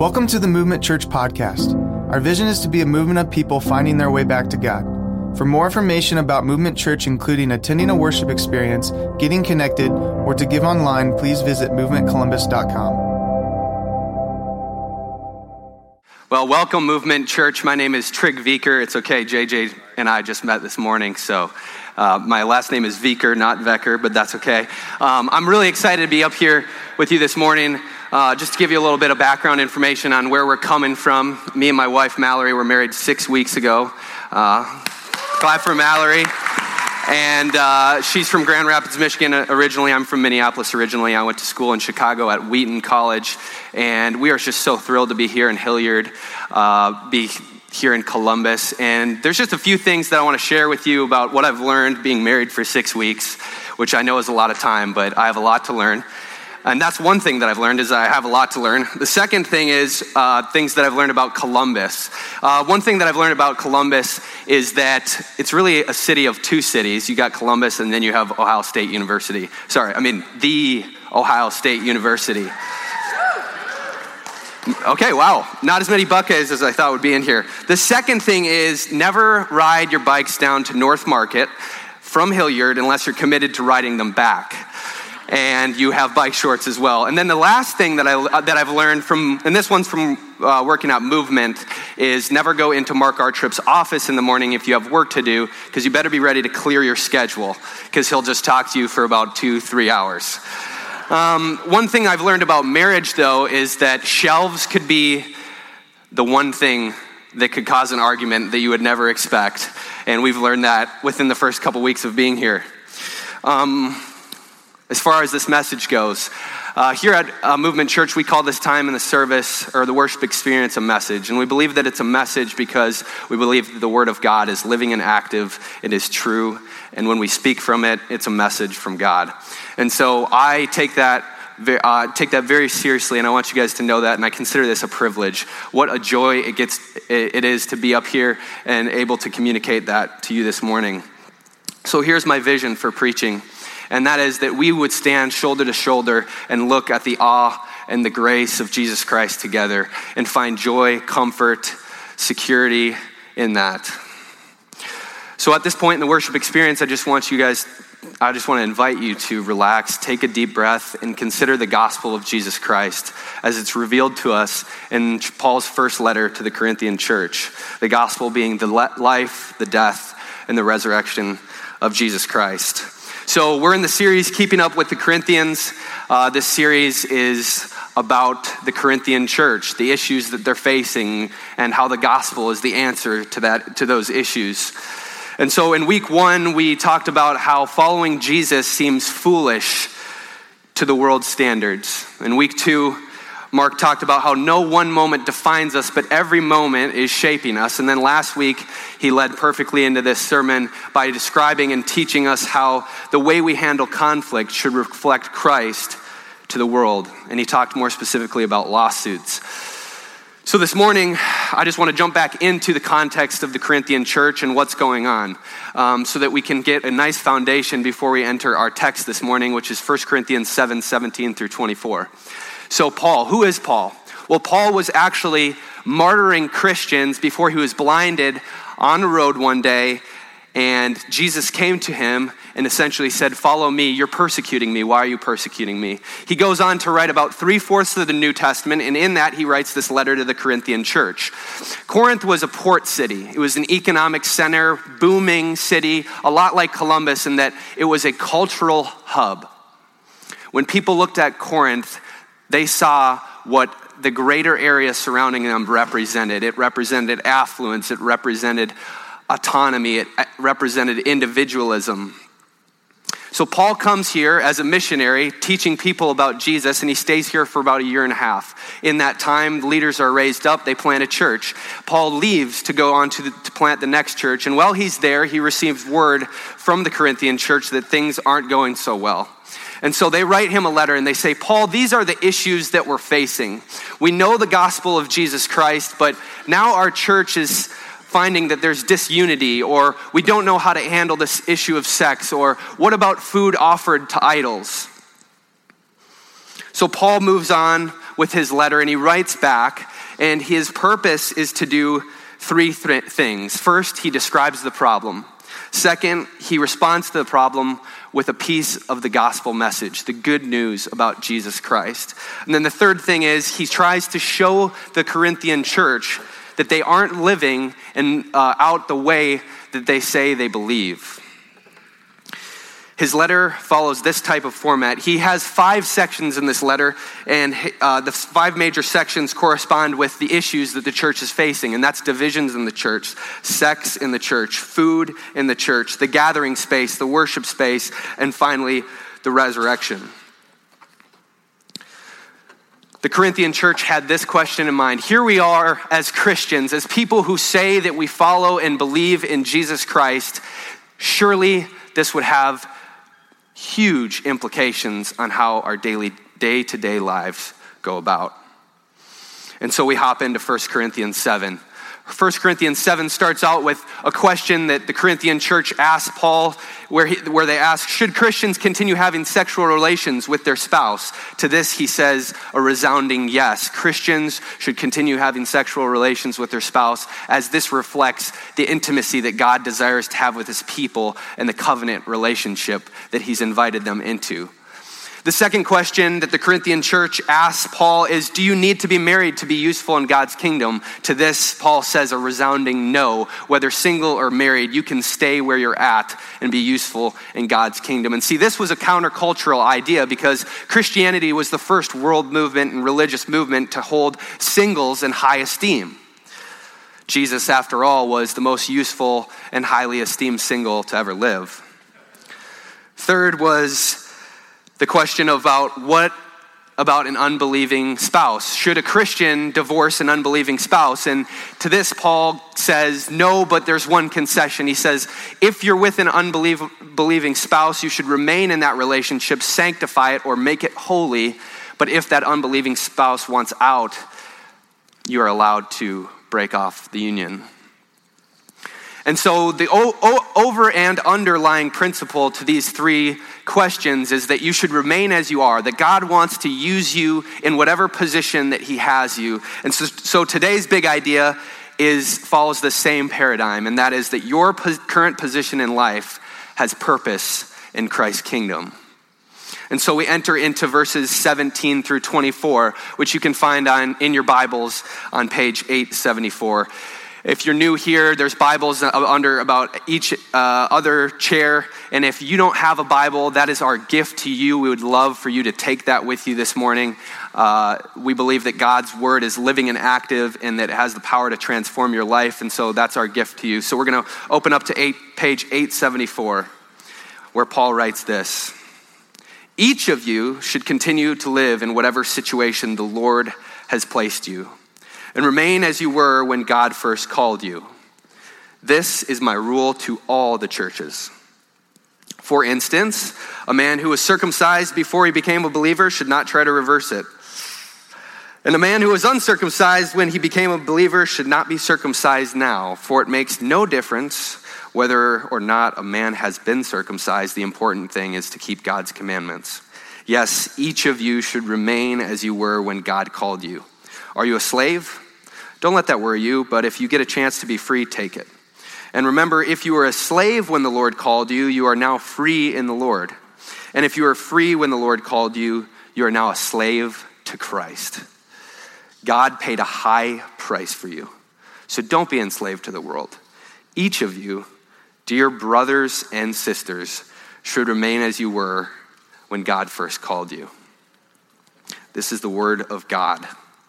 Welcome to the Movement Church podcast. Our vision is to be a movement of people finding their way back to God. For more information about Movement Church, including attending a worship experience, getting connected, or to give online, please visit movementcolumbus.com. Well, welcome, Movement Church. My name is Trig Vieker. It's okay, JJ and I just met this morning, so my last name is Vieker, not Vecker, but that's okay. I'm really excited to be up here with you this morning. Just to give you a little bit of background information on where we're coming from. Me and my wife, Mallory, were married 6 weeks ago. Clap for Mallory. And she's from Grand Rapids, Michigan originally. I'm from Minneapolis originally. I went to school in Chicago at Wheaton College. And we are just so thrilled to be here in Hilliard, be here in Columbus. And there's just a few things that I want to share with you about what I've learned being married for 6 weeks, which I know is a lot of time, but I have a lot to learn. And that's one thing that I've learned, is I have a lot to learn. The second thing is things that I've learned about Columbus. One thing that I've learned about Columbus is that it's really a city of two cities. You got Columbus, and then you have Ohio State University. The Ohio State University. Okay, wow. Not as many buckets as I thought would be in here. The second thing is never ride your bikes down to North Market from Hilliard unless you're committed to riding them back. And you have bike shorts as well. And then the last thing that I've learned from, and this one's from working out Movement, is never go into Mark R. Tripp's office in the morning if you have work to do, because you better be ready to clear your schedule, because he'll just talk to you for about 2-3 hours. One thing I've learned about marriage, though, is that shelves could be the one thing that could cause an argument that you would never expect. And we've learned that within the first couple weeks of being here. As far as this message goes, here at Movement Church, we call this time in the service or the worship experience a message. And we believe that it's a message because we believe that the Word of God is living and active. It is true. And when we speak from it, it's a message from God. And so I take that very seriously, and I want you guys to know that, and I consider this a privilege. What a joy it is to be up here and able to communicate that to you this morning. So here's my vision for preaching. And that is that we would stand shoulder to shoulder and look at the awe and the grace of Jesus Christ together and find joy, comfort, security in that. So at this point in the worship experience, I just want to invite you to relax, take a deep breath, and consider the gospel of Jesus Christ as it's revealed to us in Paul's first letter to the Corinthian church. The gospel being the life, the death, and the resurrection of Jesus Christ. So we're in the series Keeping Up with the Corinthians. This series is about the Corinthian church, the issues that they're facing, and how the gospel is the answer to those issues. And so in week 1, we talked about how following Jesus seems foolish to the world's standards. In week 2, Mark talked about how no one moment defines us, but every moment is shaping us. And then last week, he led perfectly into this sermon by describing and teaching us how the way we handle conflict should reflect Christ to the world. And he talked more specifically about lawsuits. So this morning, I just want to jump back into the context of the Corinthian church and what's going on, so that we can get a nice foundation before we enter our text this morning, which is 1 Corinthians 7:17 through 24. So Paul, who is Paul? Well, Paul was actually martyring Christians before he was blinded on the road one day, and Jesus came to him and essentially said, "Follow me, you're persecuting me. Why are you persecuting me?" He goes on to write about 3/4 of the New Testament, and in that he writes this letter to the Corinthian church. Corinth was a port city. It was an economic center, booming city, a lot like Columbus in that it was a cultural hub. When people looked at Corinth, they saw what the greater area surrounding them represented. It represented affluence. It represented autonomy. It represented individualism. So Paul comes here as a missionary teaching people about Jesus, and he stays here for about 1.5 years. In that time, leaders are raised up. They plant a church. Paul leaves to go on to plant the next church. And while he's there, he receives word from the Corinthian church that things aren't going so well. And so they write him a letter and they say, "Paul, these are the issues that we're facing. We know the gospel of Jesus Christ, but now our church is finding that there's disunity, or we don't know how to handle this issue of sex, or what about food offered to idols?" So Paul moves on with his letter, and he writes back, and his purpose is to do three things. First, he describes the problem. Second, he responds to the problem with a piece of the gospel message, the good news about Jesus Christ. And then the third thing is he tries to show the Corinthian church that they aren't living out the way that they say they believe. His letter follows this type of format. He has 5 sections in this letter, and the 5 major sections correspond with the issues that the church is facing, and that's divisions in the church, sex in the church, food in the church, the gathering space, the worship space, and finally, the resurrection. The Corinthian church had this question in mind. Here we are as Christians, as people who say that we follow and believe in Jesus Christ. Surely this would have huge implications on how our daily day-to-day lives go about. And so we hop into 1 Corinthians 7. 1 Corinthians 7 starts out with a question that the Corinthian church asked Paul, where they ask, should Christians continue having sexual relations with their spouse? To this he says a resounding yes. Christians should continue having sexual relations with their spouse, as this reflects the intimacy that God desires to have with his people and the covenant relationship that he's invited them into. The second question that the Corinthian church asks Paul is, do you need to be married to be useful in God's kingdom? To this, Paul says a resounding no. Whether single or married, you can stay where you're at and be useful in God's kingdom. And see, this was a countercultural idea because Christianity was the first world movement and religious movement to hold singles in high esteem. Jesus, after all, was the most useful and highly esteemed single to ever live. Third was the question about what about an unbelieving spouse? Should a Christian divorce an unbelieving spouse? And to this, Paul says, no, but there's one concession. He says, if you're with an unbelieving spouse, you should remain in that relationship, sanctify it, or make it holy. But if that unbelieving spouse wants out, you are allowed to break off the union. And so the over and underlying principle to these 3 questions is that you should remain as you are, that God wants to use you in whatever position that he has you. And so today's big idea follows the same paradigm, and that is that your current position in life has purpose in Christ's kingdom. And so we enter into verses 17 through 24, which you can find in your Bibles on page 874. If you're new here, there's Bibles under about each other chair. And if you don't have a Bible, that is our gift to you. We would love for you to take that with you this morning. We believe that God's word is living and active and that it has the power to transform your life. And so that's our gift to you. So we're going to open up to page 874, where Paul writes this. Each of you should continue to live in whatever situation the Lord has placed you, and remain as you were when God first called you. This is my rule to all the churches. For instance, a man who was circumcised before he became a believer should not try to reverse it. And a man who was uncircumcised when he became a believer should not be circumcised now, for it makes no difference whether or not a man has been circumcised. The important thing is to keep God's commandments. Yes, each of you should remain as you were when God called you. Are you a slave? Don't let that worry you, but if you get a chance to be free, take it. And remember, if you were a slave when the Lord called you, you are now free in the Lord. And if you were free when the Lord called you, you are now a slave to Christ. God paid a high price for you, so don't be enslaved to the world. Each of you, dear brothers and sisters, should remain as you were when God first called you. This is the word of God.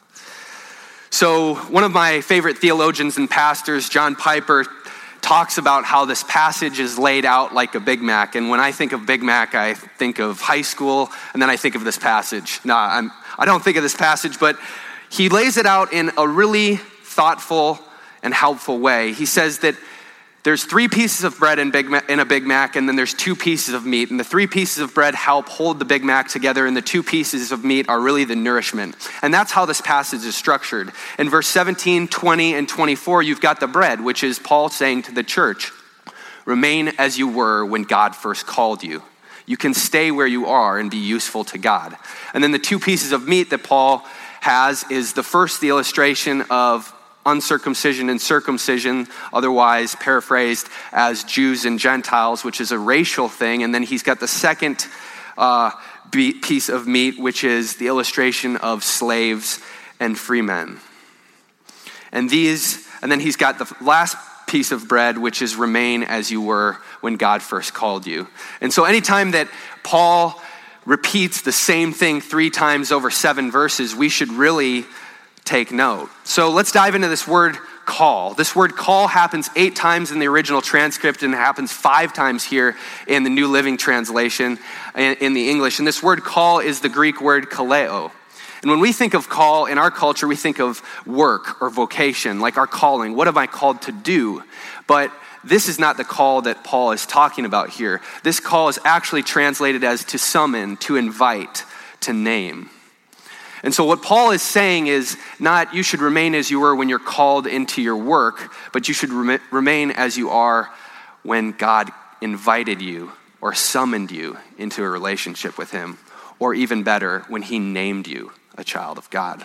So one of my favorite theologians and pastors, John Piper, talks about how this passage is laid out like a Big Mac. And when I think of Big Mac, I think of high school, and then I think of this passage. I don't think of this passage, but he lays it out in a really thoughtful and helpful way. He says that there's 3 pieces of bread in a Big Mac, and then there's 2 pieces of meat. And the 3 pieces of bread help hold the Big Mac together, and the 2 pieces of meat are really the nourishment. And that's how this passage is structured. In verse 17, 20, and 24, you've got the bread, which is Paul saying to the church, remain as you were when God first called you. You can stay where you are and be useful to God. And then the 2 pieces of meat that Paul has is the illustration of uncircumcision and circumcision, otherwise paraphrased as Jews and Gentiles, which is a racial thing. And then he's got the second piece of meat, which is the illustration of slaves and free men. And then he's got the last piece of bread, which is remain as you were when God first called you. And so anytime that Paul repeats the same thing 3 times over 7 verses, we should really take note. So let's dive into this word call. This word call happens 8 times in the original transcript and happens 5 times here in the New Living Translation in the English. And this word call is the Greek word kaleo. And when we think of call in our culture, we think of work or vocation, like our calling. What am I called to do? But this is not the call that Paul is talking about here. This call is actually translated as to summon, to invite, to name. And so what Paul is saying is not you should remain as you were when you're called into your work, but you should remain as you are when God invited you or summoned you into a relationship with him, or even better, when he named you a child of God.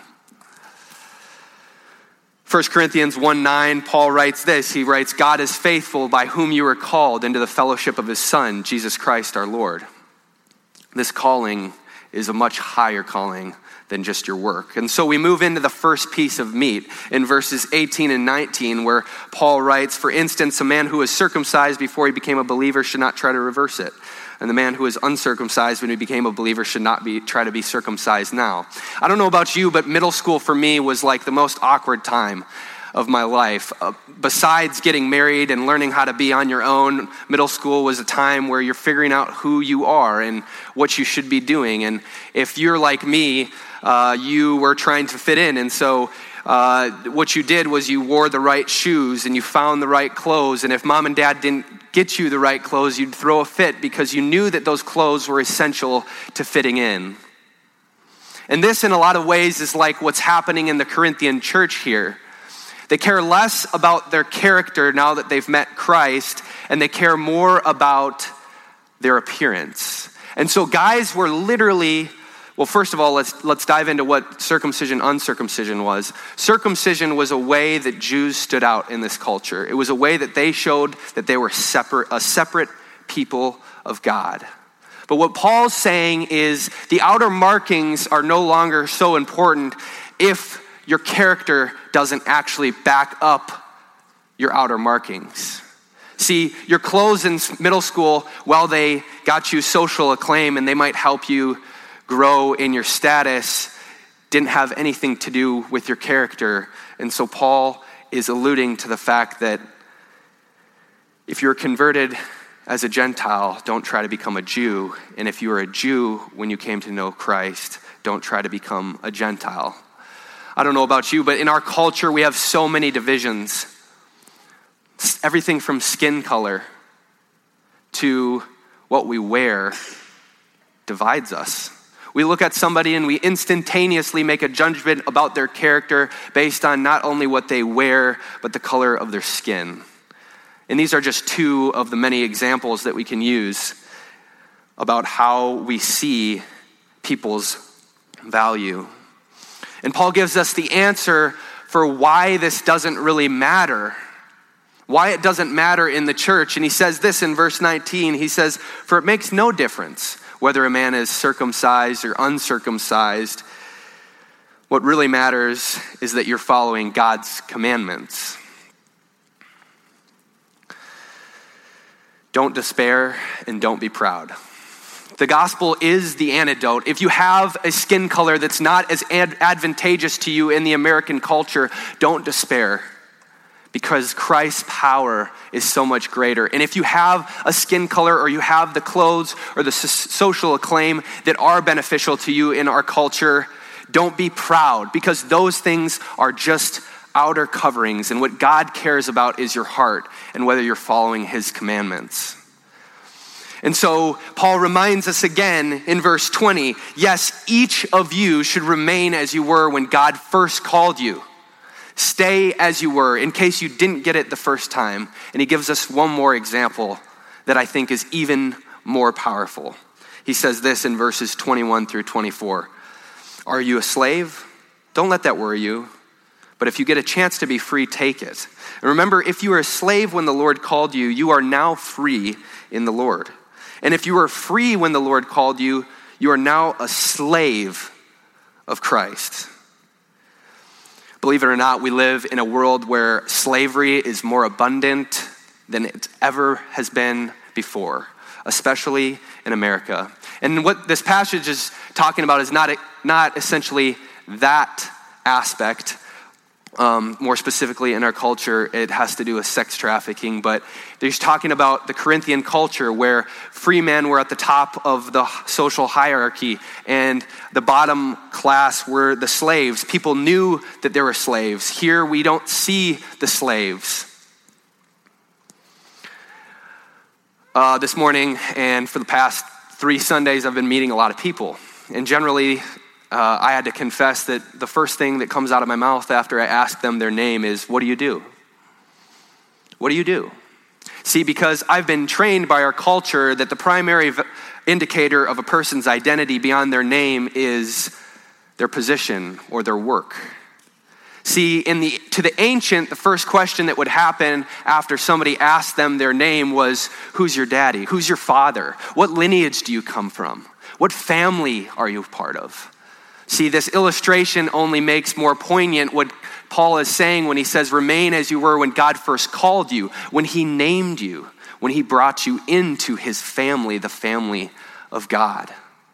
1 Corinthians 1:9, Paul writes this. He writes, God is faithful, by whom you were called into the fellowship of his Son, Jesus Christ our Lord. This calling is a much higher calling than just your work. And so we move into the first piece of meat in verses 18 and 19, where Paul writes, for instance, a man who was circumcised before he became a believer should not try to reverse it. And the man who is uncircumcised when he became a believer should not try to be circumcised now. I don't know about you, but middle school for me was like the most awkward time of my life. Besides getting married and learning how to be on your own, middle school was a time where you're figuring out who you are and what you should be doing. And if you're like me, you were trying to fit in. And so what you did was you wore the right shoes and you found the right clothes. And if mom and dad didn't get you the right clothes, you'd throw a fit because you knew that those clothes were essential to fitting in. And this, in a lot of ways, is like what's happening in the Corinthian church here. They care less about their character now that they've met Christ, and they care more about their appearance. And so guys were literally, well, first of all, let's dive into what circumcision, uncircumcision was. Circumcision was a way that Jews stood out in this culture. It was a way that they showed that they were a separate people of God. But what Paul's saying is the outer markings are no longer so important if your character doesn't actually back up your outer markings. See, your clothes in middle school, while they got you social acclaim and they might help you grow in your status, didn't have anything to do with your character. And so Paul is alluding to the fact that if you're converted as a Gentile, don't try to become a Jew. And if you were a Jew when you came to know Christ, don't try to become a Gentile. I don't know about you, but in our culture, we have so many divisions. Everything from skin color to what we wear divides us. We look at somebody and we instantaneously make a judgment about their character based on not only what they wear, but the color of their skin. And these are just 2 of the many examples that we can use about how we see people's value. And Paul gives us the answer for why this doesn't really matter, why it doesn't matter in the church. And he says this in verse 19. He says, for it makes no difference whether a man is circumcised or uncircumcised. What really matters is that you're following God's commandments. Don't despair and don't be proud. The gospel is the antidote. If you have a skin color that's not as advantageous to you in the American culture, don't despair, because Christ's power is so much greater. And if you have a skin color or you have the clothes or the social acclaim that are beneficial to you in our culture, don't be proud, because those things are just outer coverings. And what God cares about is your heart and whether you're following his commandments. And so Paul reminds us again in verse 20, yes, each of you should remain as you were when God first called you. Stay as you were in case you didn't get it the first time. And he gives us one more example that I think is even more powerful. He says this in verses 21 through 24. Are you a slave? don't let that worry you. But if you get a chance to be free, take it. And remember, if you were a slave when the Lord called you, you are now free in the Lord. And if you were free when the Lord called you, you are now a slave of Christ. Believe it or not, we live in a world where slavery is more abundant than it ever has been before, especially in America. And what this passage is talking about is not essentially that aspect. More specifically in our culture, it has to do with sex trafficking, but he's talking about the Corinthian culture where free men were at the top of the social hierarchy and the bottom class were the slaves. People knew that there were slaves. Here we don't see the slaves. This morning and for the past 3 Sundays, I've been meeting a lot of people, and generally I had to confess that the first thing that comes out of my mouth after I ask them their name is, what do you do? What do you do? See, because I've been trained by our culture that the primary indicator of a person's identity beyond their name is their position or their work. See, to the ancient, the first question that would happen after somebody asked them their name was, who's your daddy? Who's your father? What lineage do you come from? What family are you part of? See, this illustration only makes more poignant what Paul is saying when he says, remain as you were when God first called you, when he named you, when he brought you into his family, the family of God.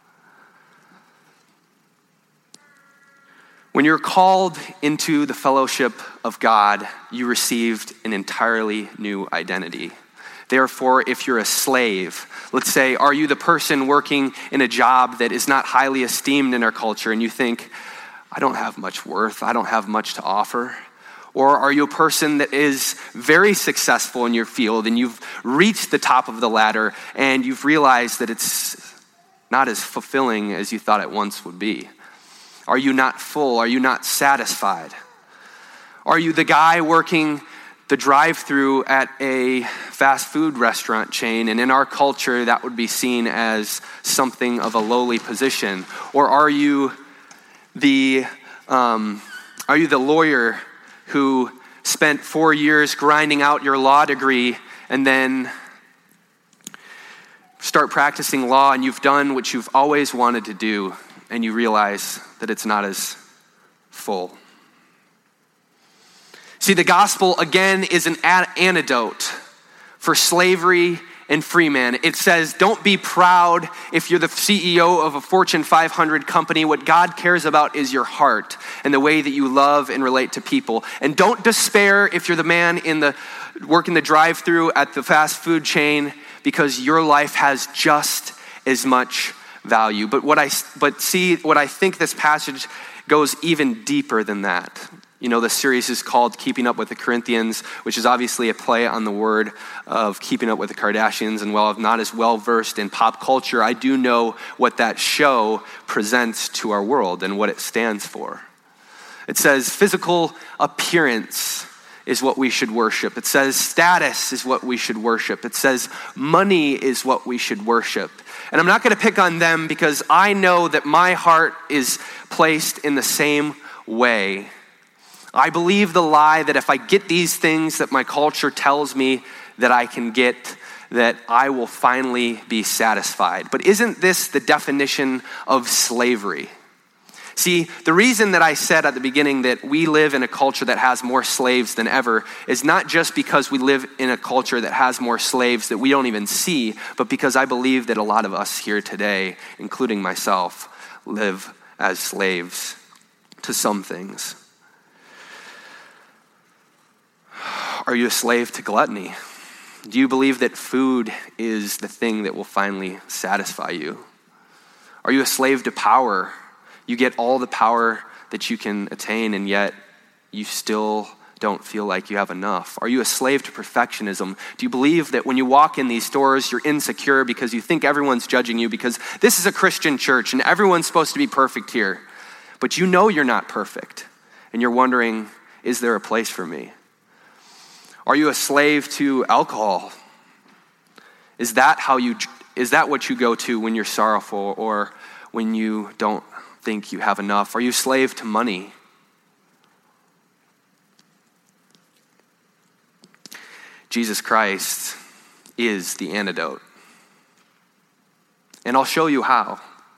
When you're called into the fellowship of God, you received an entirely new identity. Therefore, if you're a slave, let's say, are you the person working in a job that is not highly esteemed in our culture and you think, I don't have much worth, I don't have much to offer? Or are you a person that is very successful in your field and you've reached the top of the ladder and you've realized that it's not as fulfilling as you thought it once would be? Are you not full? Are you not satisfied? Are you the guy working the drive-through at a fast food restaurant chain, and in our culture that would be seen as something of a lowly position? Or are you the lawyer who spent 4 years grinding out your law degree and then start practicing law and you've done what you've always wanted to do and you realize that it's not as full? See, the gospel, again, is an antidote for slavery and free man. It says, don't be proud if you're the CEO of a Fortune 500 company. What God cares about is your heart and the way that you love and relate to people. And don't despair if you're the man working the drive-through at the fast food chain, because your life has just as much value. But what I think this passage goes even deeper than that. You know, the series is called Keeping Up with the Corinthians, which is obviously a play on the word of keeping up with the Kardashians. And while I'm not as well versed in pop culture, I do know what that show presents to our world and what it stands for. It says physical appearance is what we should worship. It says status is what we should worship. It says money is what we should worship. And I'm not going to pick on them because I know that my heart is placed in the same way. I believe the lie that if I get these things that my culture tells me that I can get, that I will finally be satisfied. But isn't this the definition of slavery? See, the reason that I said at the beginning that we live in a culture that has more slaves than ever is not just because we live in a culture that has more slaves that we don't even see, but because I believe that a lot of us here today, including myself, live as slaves to some things. Are you a slave to gluttony? Do you believe that food is the thing that will finally satisfy you? Are you a slave to power? You get all the power that you can attain, and yet you still don't feel like you have enough. Are you a slave to perfectionism? Do you believe that when you walk in these stores, you're insecure because you think everyone's judging you because this is a Christian church and everyone's supposed to be perfect here, but you know you're not perfect, and you're wondering, is there a place for me? Are you a slave to alcohol? Is that what you go to when you're sorrowful or when you don't think you have enough? Are you a slave to money? Jesus Christ is the antidote. And I'll show you how.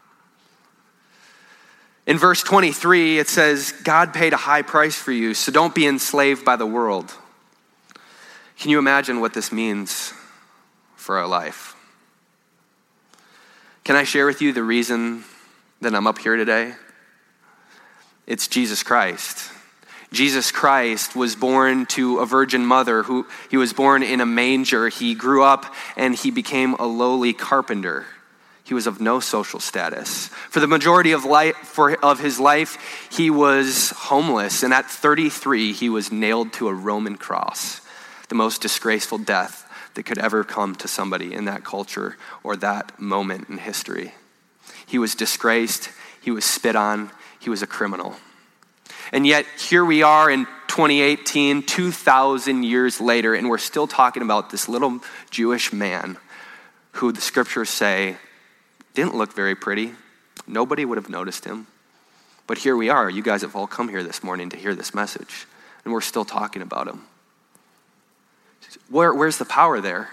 In verse 23, it says, God paid a high price for you, so don't be enslaved by the world. Can you imagine what this means for our life? Can I share with you the reason that I'm up here today? It's Jesus Christ. Jesus Christ was born to a virgin mother. He was born in a manger. He grew up and he became a lowly carpenter. He was of no social status. For the majority of his life, he was homeless. And at 33, he was nailed to a Roman cross, the most disgraceful death that could ever come to somebody in that culture or that moment in history. He was disgraced. He was spit on. He was a criminal. And yet, here we are in 2018, 2,000 years later, and we're still talking about this little Jewish man who the scriptures say didn't look very pretty. Nobody would have noticed him. But here we are. You guys have all come here this morning to hear this message, and we're still talking about him. Where's the power there?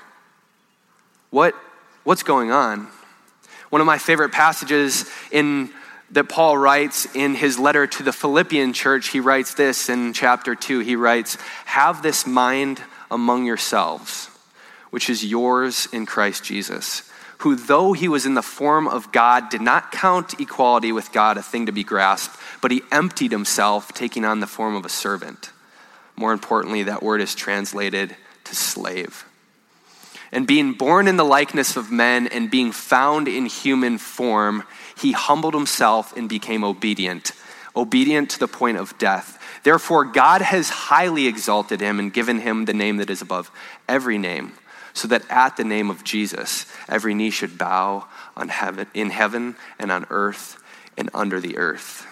What's going on? One of my favorite passages that Paul writes in his letter to the Philippian church, he writes this in chapter 2. He writes, "Have this mind among yourselves, which is yours in Christ Jesus, who though he was in the form of God, did not count equality with God a thing to be grasped, but he emptied himself, taking on the form of a servant." More importantly, that word is translated to slave. "And being born in the likeness of men and being found in human form, he humbled himself and became obedient to the point of death. Therefore, God has highly exalted him and given him the name that is above every name, so that at the name of Jesus, every knee should bow in heaven and on earth and under the earth."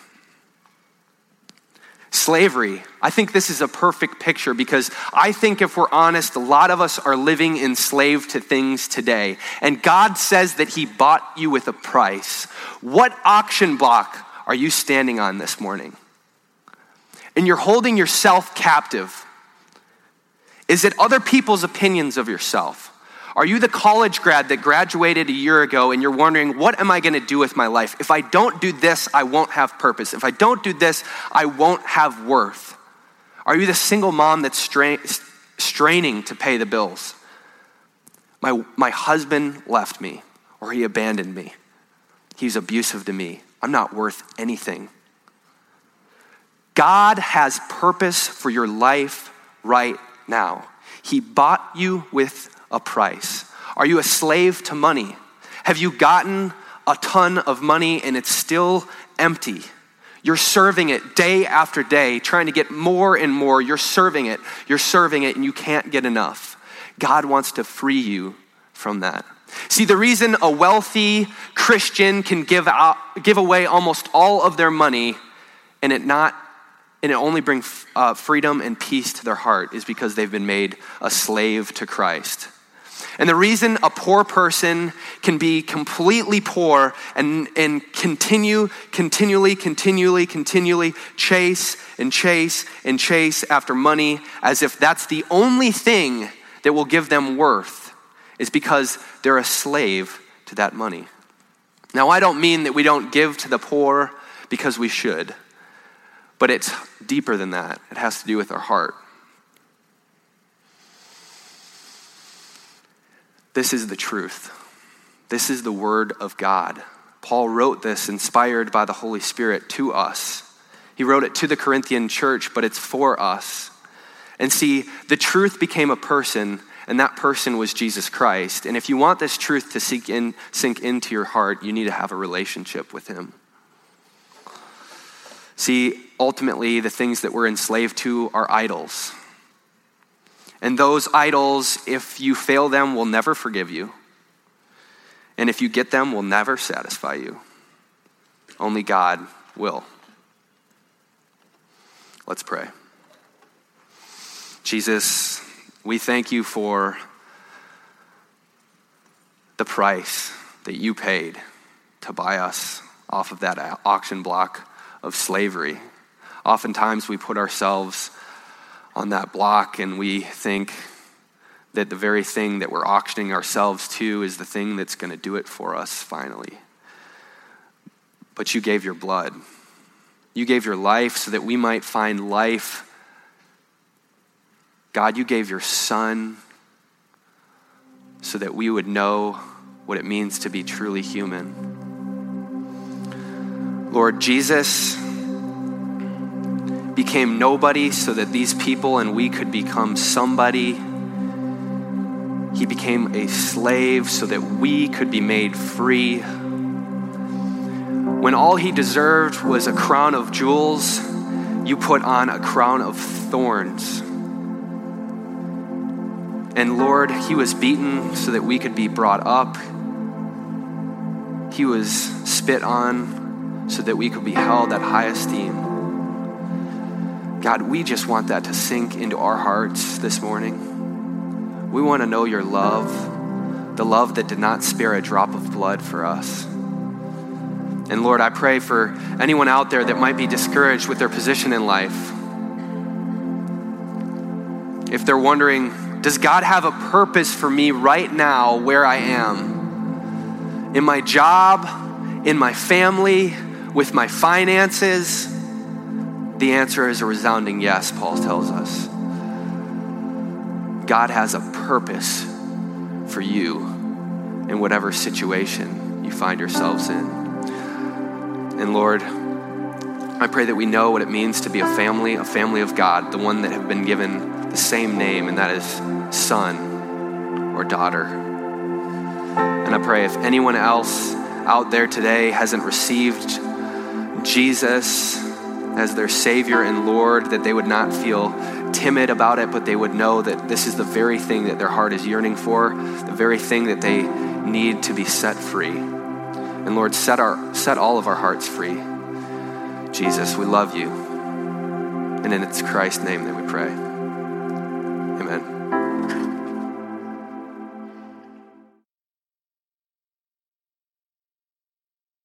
Slavery. I think this is a perfect picture because I think if we're honest, a lot of us are living enslaved to things today. And God says that he bought you with a price. What auction block are you standing on this morning? And you're holding yourself captive. Is it other people's opinions of yourself? Are you the college grad that graduated a year ago and you're wondering, what am I going to do with my life? If I don't do this, I won't have purpose. If I don't do this, I won't have worth. Are you the single mom that's straining to pay the bills? My husband left me, or he abandoned me. He's abusive to me. I'm not worth anything. God has purpose for your life right now. He bought you with a price. Are you a slave to money? Have you gotten a ton of money and it's still empty? You're serving it day after day, trying to get more and more. You're serving it, and you can't get enough. God wants to free you from that. See, the reason a wealthy Christian can give away almost all of their money and it only brings freedom and peace to their heart is because they've been made a slave to Christ. And the reason a poor person can be completely poor and continually chase after money as if that's the only thing that will give them worth is because they're a slave to that money. Now, I don't mean that we don't give to the poor because we should, but it's deeper than that. It has to do with our heart. This is the truth. This is the word of God. Paul wrote this inspired by the Holy Spirit to us. He wrote it to the Corinthian church, but it's for us. And see, the truth became a person, and that person was Jesus Christ. And if you want this truth to sink into your heart, you need to have a relationship with him. See, ultimately, the things that we're enslaved to are idols. And those idols, if you fail them, will never forgive you. And if you get them, will never satisfy you. Only God will. Let's pray. Jesus, we thank you for the price that you paid to buy us off of that auction block of slavery. Oftentimes we put ourselves on that block and we think that the very thing that we're auctioning ourselves to is the thing that's going to do it for us finally. But you gave your blood. You gave your life so that we might find life. God, you gave your Son so that we would know what it means to be truly human. Lord, Jesus became nobody so that these people and we could become somebody. He became a slave so that we could be made free. When all he deserved was a crown of jewels, you put on a crown of thorns. And Lord, he was beaten so that we could be brought up. He was spit on so that we could be held at high esteem. God, we just want that to sink into our hearts this morning. We want to know your love, the love that did not spare a drop of blood for us. And Lord, I pray for anyone out there that might be discouraged with their position in life. If they're wondering, does God have a purpose for me right now where I am? In my job, in my family, with my finances? The answer is a resounding yes, Paul tells us. God has a purpose for you in whatever situation you find yourselves in. And Lord, I pray that we know what it means to be a family of God, the one that have been given the same name, and that is son or daughter. And I pray if anyone else out there today hasn't received Jesus as their Savior and Lord, that they would not feel timid about it, but they would know that this is the very thing that their heart is yearning for, the very thing that they need to be set free. And Lord, set all of our hearts free. Jesus, we love you. And it's Christ's name that we pray. Amen.